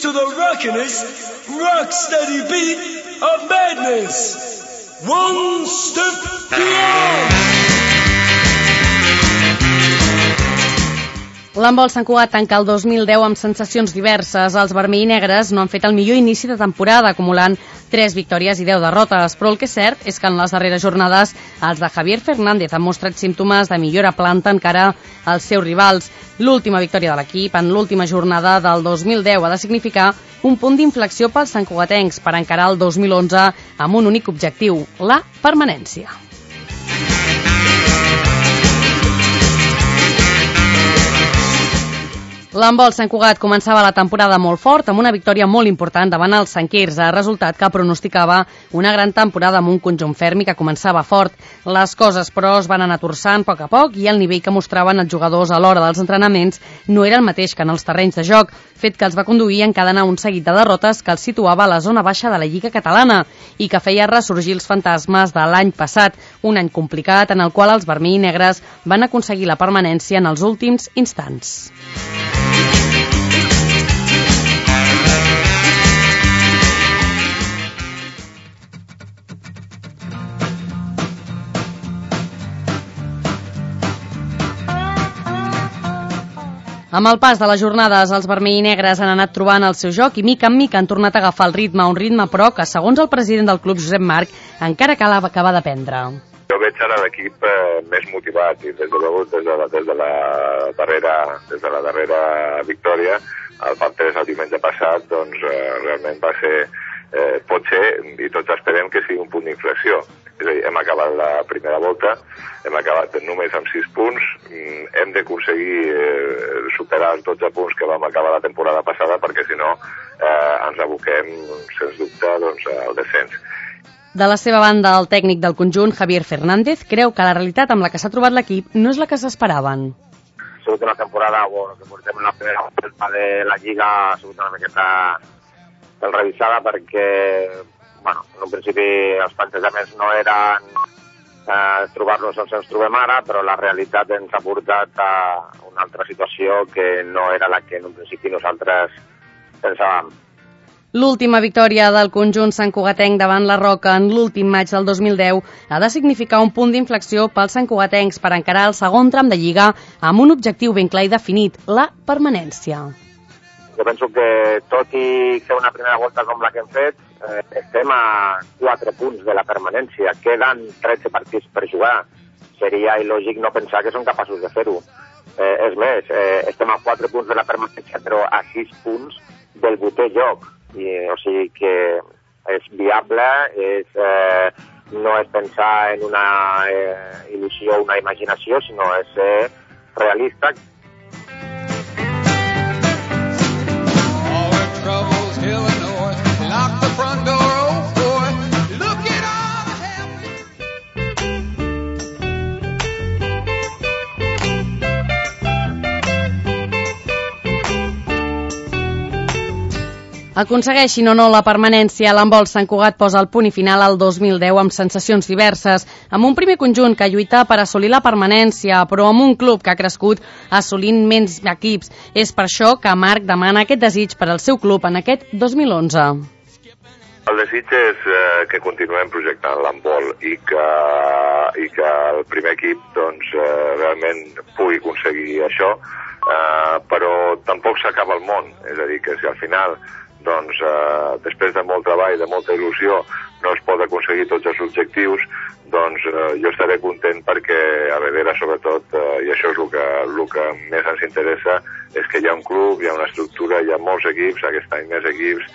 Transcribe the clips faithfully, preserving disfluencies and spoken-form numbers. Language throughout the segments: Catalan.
to the rockinest, rock-steady beat of madness. One step beyond. L'handbol Sant Cugat tanca el dos mil deu amb sensacions diverses. Els vermell i negres no han fet el millor inici de temporada, acumulant tres victòries i deu derrotes, però el que és cert és que en les darreres jornades els de Javier Fernández han mostrat símptomes de millora planta encara als seus rivals. L'última victòria de l'equip en l'última jornada del dos mil deu ha de significar un punt d'inflexió pels santcugatencs per encarar el dos mil onze amb un únic objectiu, la permanència. L'handbol Sant Cugat començava la temporada molt fort amb una victòria molt important davant el Sant Quirze, resultat que pronosticava una gran temporada amb un conjunt ferm i que començava fort. Les coses, però, es van anar torçant a poc a poc i el nivell que mostraven els jugadors a l'hora dels entrenaments no era el mateix que en els terrenys de joc, fet que els va conduir a encadenar un seguit de derrotes que els situava a la zona baixa de la Lliga Catalana i que feia ressorgir els fantasmes de l'any passat, un any complicat en el qual els vermell i negres van aconseguir la permanència en els últims instants. Amb el pas de les jornades, els vermell i negres han anat trobant el seu joc i mica en mica han tornat a agafar el ritme, un ritme però que, segons el president del club, Josep Marc, encara cal acabar d'aprendre. Jo veig ara l'equip eh, més motivat i des de, des de, la, des de la darrera des de la darrera victòria, el part tres el diumenge passat, doncs eh, realment va ser, eh, pot ser, i tots esperem que sigui un punt d'inflexió. És a dir, hem acabat la primera volta, hem acabat només amb sis punts, hem d'aconseguir eh, superar els dotze punts que vam acabar la temporada passada, perquè si no eh, ens aboquem, sens dubte, doncs, al descens. De la seva banda, el tècnic del conjunt, Javier Fernández, creu que la realitat amb la que s'ha trobat l'equip no és la que s'esperaven. Ha sigut una temporada, bueno, que portem en la primera volta de la Lliga, ha sigut una miqueta ben revisada perquè, bueno, en un principi els plantejaments no eren eh, trobar-nos on ens trobem ara, però la realitat ens ha portat a una altra situació que no era la que en un principi nosaltres pensàvem. L'última victòria del conjunt santcugatenc davant la Roca en l'últim maig del dos mil deu ha de significar un punt d'inflexió pels santcugatencs per encarar el segon tram de Lliga amb un objectiu ben clar i definit, la permanència. Jo penso que, tot i fer una primera volta com la que hem fet, eh, estem a quatre punts de la permanència. Queden tretze partits per jugar. Seria il·lògic no pensar que són capaços de fer-ho. Eh, és més, eh, estem a quatre punts de la permanència, però a sis punts del vuitè lloc. I, o sigui que és viable, és, eh, no és pensar en una eh, il·lusió, una imaginació, sinó és ser realista. Aconsegueixin o no la permanència, l'handbol Sant Cugat posa el punt i final al dos mil deu amb sensacions diverses, amb un primer conjunt que lluita per assolir la permanència, però amb un club que ha crescut assolint menys equips. És per això que Marc demana aquest desig per al seu club en aquest dos mil onze. El desig és eh, que continuem projectant l'handbol i que, i que el primer equip doncs, eh, realment pugui aconseguir això, eh, però tampoc s'acaba el món. És a dir, que si al final doncs, eh, després de molt treball, de molta il·lusió, no es pot aconseguir tots els objectius, doncs eh, jo estaré content perquè a darrere, sobretot, eh, i això és el que, el que més ens interessa, és que hi ha un club, hi ha una estructura, hi ha molts equips, aquest any més equips.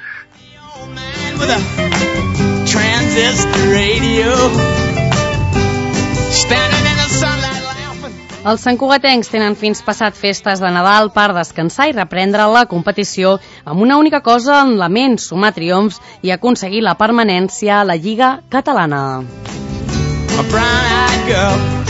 Els santcugatencs tenen fins passat festes de Nadal per descansar i reprendre la competició amb una única cosa en la ment, sumar triomfs i aconseguir la permanència a la Lliga Catalana.